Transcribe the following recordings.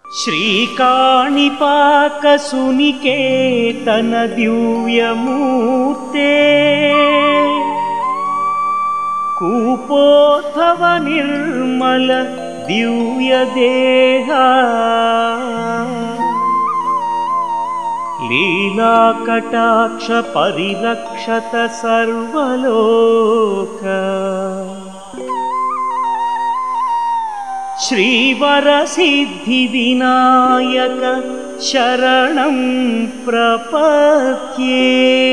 श्रीकाणिपाकसुनिकेतन दिव्यमूर्ते कूपोद्भव निर्मल दिव्यदेहा लीलाकटाक्ष परिरक्षत सर्वलोक श्रीवरसिद्धिविनायक शरणं प्रपद्ये।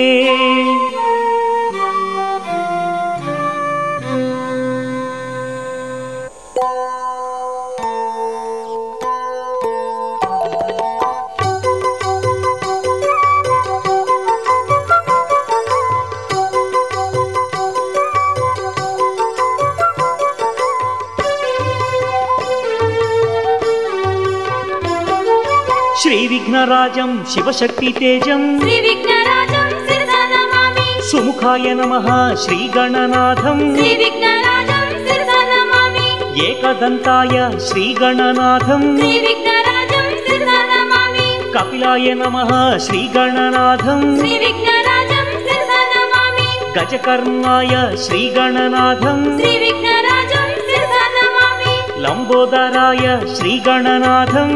श्रीविघ्नराजं शिवशक्तितेजं श्रीविघ्नराजं शिरसा नमामि। सुमुखाय नमः श्रीगणनाथं श्रीविघ्नराजं शिरसा नमामि। एकदन्ताय श्रीगणनाथं श्रीविघ्नराजं शिरसा नमामि। कपिलाय नमः श्रीगणनाथं श्रीविघ्नराजं शिरसा नमामि। गजकर्णाय श्रीगणनाथं श्रीविघ्नराजं शिरसा नमामि। लम्बोदराय श्रीगणनाथं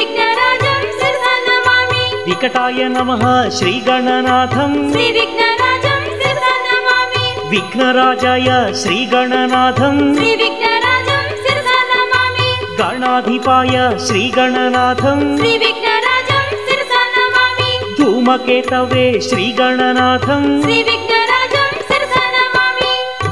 विकटाय नमः श्रीगणनाथं श्रीविघ्नराजं शिरसा नमामि। विघ्नराजाय श्रीगणनाथं श्रीविघ्नराजं शिरसा नमामि। गणाधिपाय श्रीगणनाथं श्रीविघ्नराजं शिरसा नमामि। धूमकेतवे श्रीगणनाथं श्रीविघ्नराजं शिरसा नमामि।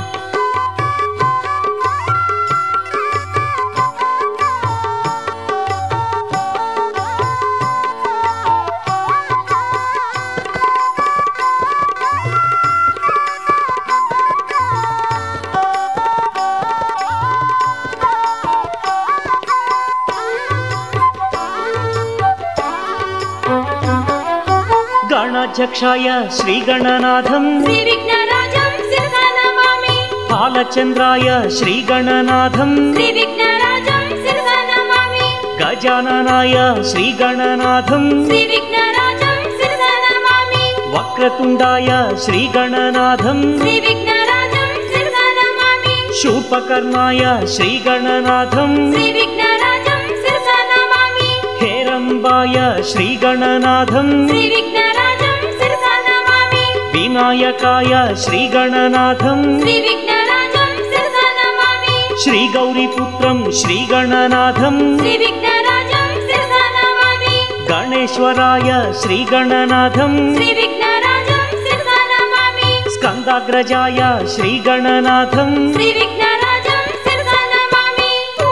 गणाध्यक्षाय श्रीगणनाथं श्रीविघ्नराजं शिरसा नमामि। बालचन्द्राय श्रीगणनाथं श्रीविघ्नराजं शिरसा नमामि। गजाननाय श्रीगणनाथं श्रीविघ्नराजं शिरसा नमामि। वक्रतुण्डाय श्रीगणनाथं श्रीविघ्नराजं शिरसा नमामि। शूर्पकर्णाय श्रीगणनाथं श्रीविघ्नराजं शिरसा नमामि। हेरम्बाय श्रीगणनाथं श्रीविघ्नराजं शिरसा नमामि। विनायकाय श्रीगणनाथं श्रीविघ्नराजं शिरसा नमामि। श्रीगौरीपुत्रं श्रीगणनाथं श्रीविघ्नराजं शिरसा नमामि। गणेश्वराय श्रीगणनाथं श्रीविघ्नराजं शिरसा नमामि। स्कन्दाग्रजाय श्रीगणनाथं श्रीविघ्नराजं शिरसा नमामि।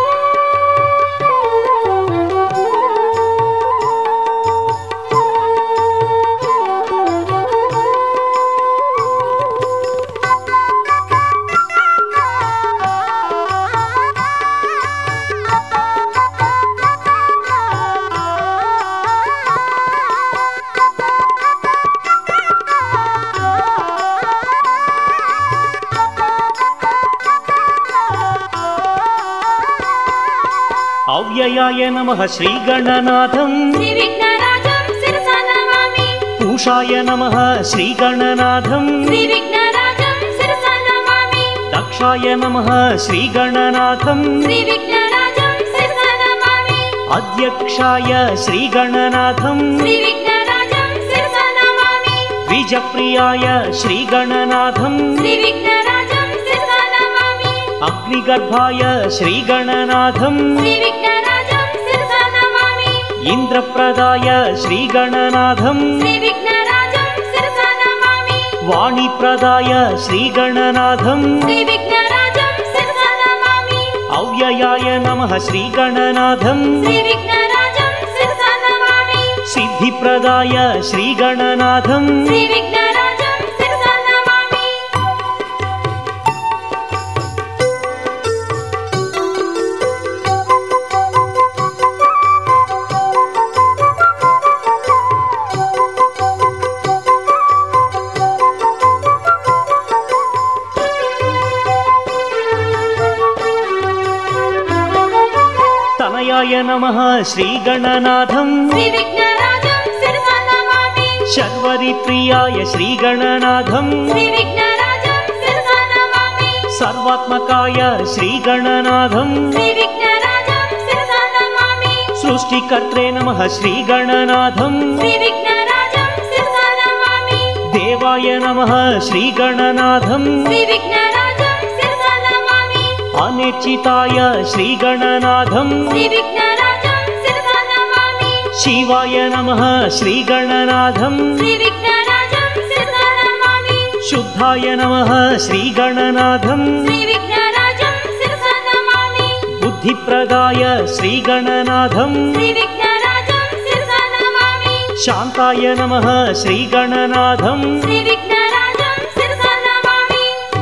अव्ययाय नमः श्रीगणनाथं श्रीविघ्नराजं शिरसा नमामि। पूषाय नमः श्रीगणनाथं श्रीविघ्नराजं शिरसा नमामि। दक्षाय नमः श्रीगणनाथं श्रीविघ्नराजं शिरसा नमामि। अध्यक्षाय श्रीगणनाथं श्रीविघ्नराजं शिरसा नमामि। द्विजप्रियाय श्रीगणनाथं श्रीविघ्नराजं शिरसा नमामि। अग्निगर्भाय श्रीगणनाथं श्रीविघ्नराजं शिरसा नमामि। इन्द्रप्रदाय श्रीगणनाथं श्रीविघ्नराजं शिरसा नमामि। वाणीप्रदाय श्रीगणनाथं श्रीविघ्नराजं शिरसा नमामि। अव्ययाय नमः श्रीगणनाथं श्रीविघ्नराजं शिरसा नमामि। सिद्धिप्रदाय श्रीगणनाथं श्रीविघ्नराजं शिरसा नमामि। కార్యాయ నమః శ్రీగణనాథం శ్రీవిఘ్నరాజం శిరసా నమామి శర్వరిప్రియాయ శ్రీగణనాథం శ్రీవిఘ్నరాజం శిరసా నమామి సర్వాత్మకాయ శ్రీగణనాథం శ్రీవిఘ్నరాజం శిరసా నమామి సృష్టికర్త్రే నమః శ్రీగణనాథం శ్రీవిఘ్నరాజం శిరసా నమామి దేవాయ నమః శ్రీగణనాథం శ్రీవిఘ్నరాజం శిరసా నమామి అనిర్చితాయ శ్రీగణనాథం శ్రీవిఘ్నరాజం శిరసా నమామి శివాయ నమః శ్రీగణనాథం శ్రీవిఘ్నరాజం శిరసా నమామి శుద్ధాయ నమః శ్రీగణనాథం శ్రీవిఘ్నరాజం శిరసా నమామి బుద్ధిప్రదాయ శ్రీగణనాథం శ్రీవిఘ్నరాజం శిరసా నమామి శాంతాయ నమః శ్రీగణనాథం శ్రీవిఘ్నరాజం శిరసా నమామి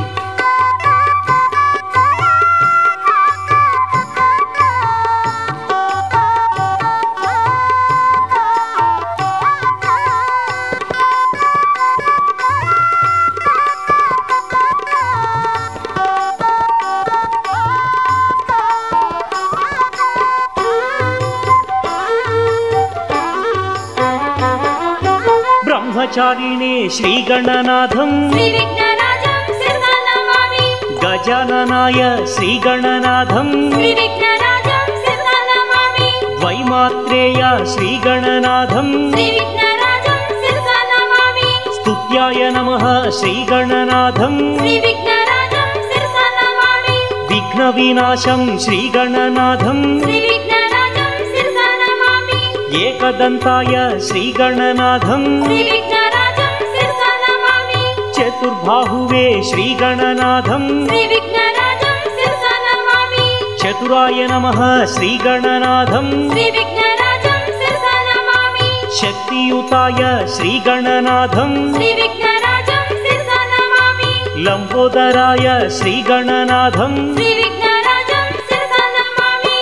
బ్రహ్మచారిణే శ్రీగణనాథం శ్రీవిఘ్నరాజం శిరసా నమామి గజాననాయ శ్రీగణనాథం శ్రీవిఘ్నరాజం శిరసా నమామి ద్వైమాత్రేయ శ్రీగణనాథం శ్రీవిఘ్నరాజం శిరసా నమామి స్తుత్యాయ నమః శ్రీగణనాథం శ్రీవిఘ్నరాజం శిరసా నమామి విఘ్నవినాశం శ్రీగణనాథం శ్రీవిఘ్నరాజం శిరసా నమామి ఏకదంతాయ శ్రీగణనాథం శ్రీవిఘ్నరాజం శిరసా నమామి చతుర్బాహువే శ్రీగణనాథం శ్రీవిఘ్నరాజం శిరసా నమామి చతురాయ నమః శ్రీగణనాథం శ్రీవిఘ్నరాజం శిరసా నమామి శక్తియుతాయ శ్రీగణనాథం శ్రీవిఘ్నరాజం శిరసా నమామి లంబోదరాయ శ్రీగణనాథం శ్రీవిఘ్నరాజం శిరసా నమామి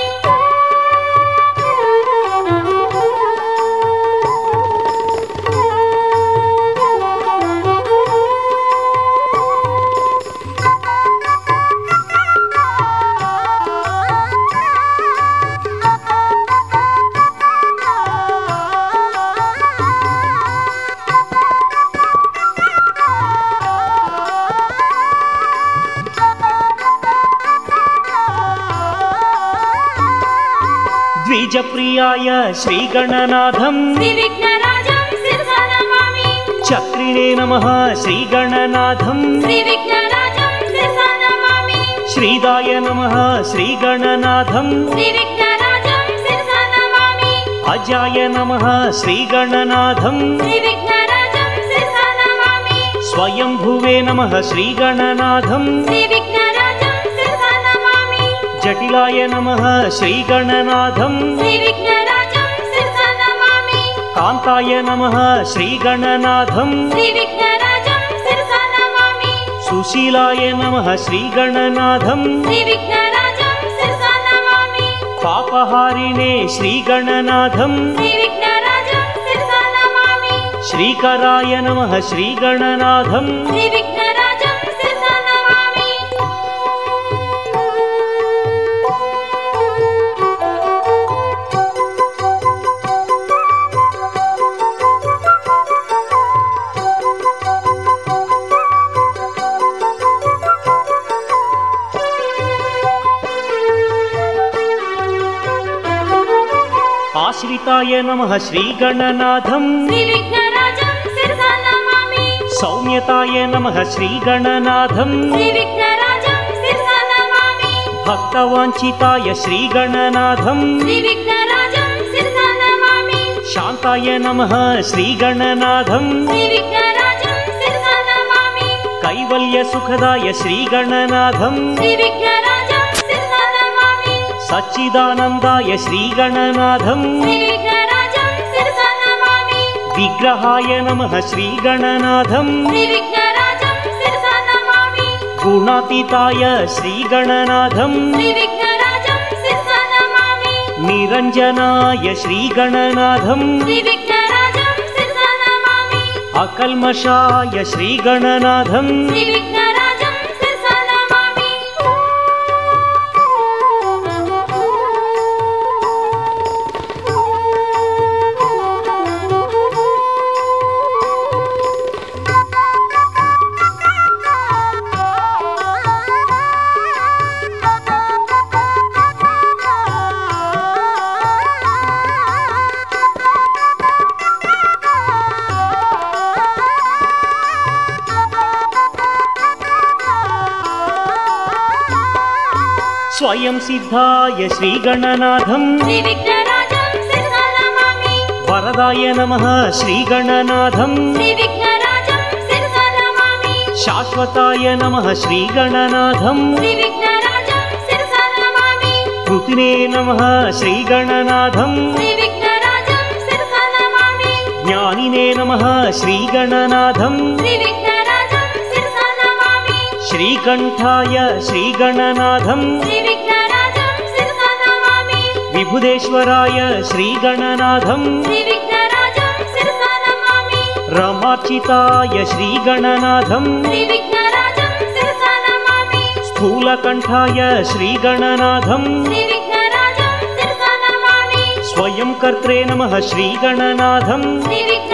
ద్విజప్రియాయ శ్రీగణనాథం శ్రీవిఘ్నరాజం శిరసా నమామి చక్రిణే నమః శ్రీగణనాథం శ్రీవిఘ్నరాజం శిరసా నమామి శ్రీదాయ నమః శ్రీగణనాథం శ్రీవిఘ్నరాజం శిరసా నమామి అజాయ నమః శ్రీగణనాథం శ్రీవిఘ్నరాజం శిరసా నమామి స్వయంభువే నమః శ్రీగణనాథం శ్రీవిఘ్నరాజం శిరసా నమామి జటిలాయ నమః శ్రీగణనాథం శ్రీవిఘ్నరాజం శిరసా నమామి కాంతాయ నమః శ్రీగణనాథం శ్రీవిఘ్నరాజం శిరసా నమామి సుశీలాయ నమః శ్రీగణనాథం శ్రీవిఘ్నరాజం శిరసా నమామి పాపహారిణే శ్రీగణనాథం శ్రీవిఘ్నరాజం శిరసా నమామి శ్రీకరాయ నమః శ్రీగణనాథం శ్రీవిఘ్నరాజం శిరసా నమామి ఆశ్రితాయ నమః శ్రీగణనాథం శ్రీవిఘ్నరాజం శిరసా నమామి సౌమ్యతాయ నమః శ్రీగణనాథం శ్రీవిఘ్నరాజం శిరసా నమామి భక్తవాంఛితాయ శ్రీగణనాథం శ్రీవిఘ్నరాజం శిరసా నమామి శాంతాయ నమః శ్రీగణనాథం శ్రీవిఘ్నరాజం శిరసా నమామి కైవల్యసుఖదాయ శ్రీగణనాథం శ్రీవిఘ్నరాజం శిరసా నమామి సచ్చిదానందాయ శ్రీగణనాథం శ్రీవిఘ్నరాజం శిరసా నమామి విగ్రహాయ నమః శ్రీగణనాథం శ్రీవిఘ్నరాజం శిరసా నమామి గుణాతీతాయ శ్రీగణనాథం శ్రీవిఘ్నరాజం శిరసా నమామి నిరంజనాయ శ్రీగణనాథం శ్రీవిఘ్నరాజం శిరసా నమామి అకల్మషాయ శ్రీగణనాథం శ్రీవిఘ్నరాజం శిరసా నమామి स्वयं सिद्धाय श्रीगणनाथं श्रीविघ्नराजं शिरसा नमामि वरदाय नमः श्रीगणनाथं श्रीविघ्नराजं शिरसा नमामि शाश्वताय नमः श्रीगणनाथं श्रीविघ्नराजं शिरसा नमामि कृतिने नमः श्रीगणनाथं श्रीविघ्नराजं शिरसा नमामि ज्ञानिने नमः श्रीगणनाथं श्रीविघ्नराजं शिरसा नमामि श्रीकण्ठाय श्रीगणनाथं श्रीविघ्नराजं शिरसा नमामि विभुदेश्वराय श्रीगणनाथं श्रीविघ्नराजं शिरसा नमामि रमार्चिताय श्रीगणनाथं श्रीविघ्नराजं शिरसा नमामि स्थूलकण्ठाय श्रीगणनाथं श्रीविघ्नराजं शिरसा नमामि स्वयं कर्त्रे नमः श्रीगणनाथं श्रीविघ्न